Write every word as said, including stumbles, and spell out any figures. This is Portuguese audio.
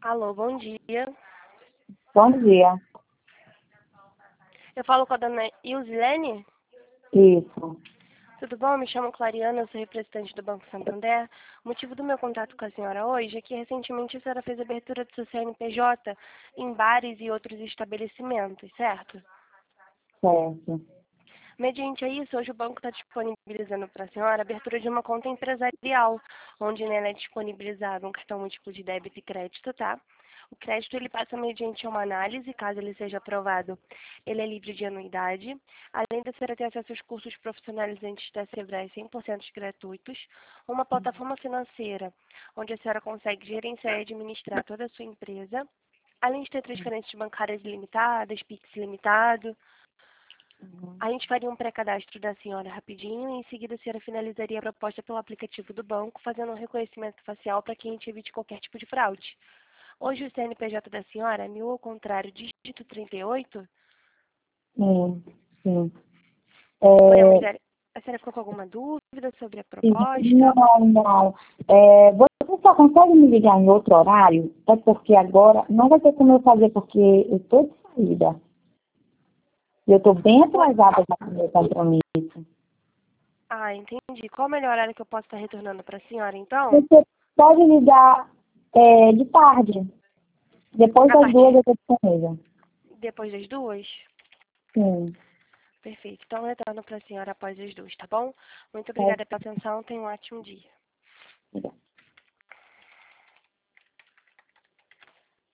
Alô, bom dia. Bom dia. Eu falo com a dona Ilzilene? Isso. Tudo bom? Me chamo Clariana, eu sou representante do Banco Santander. O motivo do meu contato com a senhora hoje é que recentemente a senhora fez abertura do seu C N P J em bares e outros estabelecimentos, certo? Certo. Mediante a isso, hoje o banco está disponibilizando para a senhora a abertura de uma conta empresarial, onde nela é disponibilizado um cartão múltiplo de débito e crédito, tá? O crédito ele passa mediante uma análise, caso ele seja aprovado, ele é livre de anuidade. Além da senhora ter acesso aos cursos profissionalizantes da Sebrae cem por cento gratuitos, uma plataforma financeira, onde a senhora consegue gerenciar e administrar toda a sua empresa, além de ter transferências bancárias ilimitadas, Pix ilimitado. Uhum. A gente faria um pré-cadastro da senhora rapidinho e em seguida a senhora finalizaria a proposta pelo aplicativo do banco, fazendo um reconhecimento facial para que a gente evite qualquer tipo de fraude. Hoje o C N P J da senhora é mil ao contrário, dígito trinta e oito. Sim, sim. Podemos É, ver. A senhora ficou com alguma dúvida sobre a sim, proposta? não, não. É, você só consegue me ligar em outro horário? É porque agora não vai ter como eu fazer, porque eu estou de saída. E eu estou bem Oi? atrasada já com o meu compromisso. Ah, entendi. Qual o melhor horário que eu posso estar retornando para a senhora, então? Você pode ligar é, de tarde. Depois A das duas partir eu estou disponível. depois das duas? Sim. Perfeito. Então, eu retorno para a senhora após as duas, tá bom? Muito Pode obrigada pela atenção. Tenha um ótimo dia. ligar.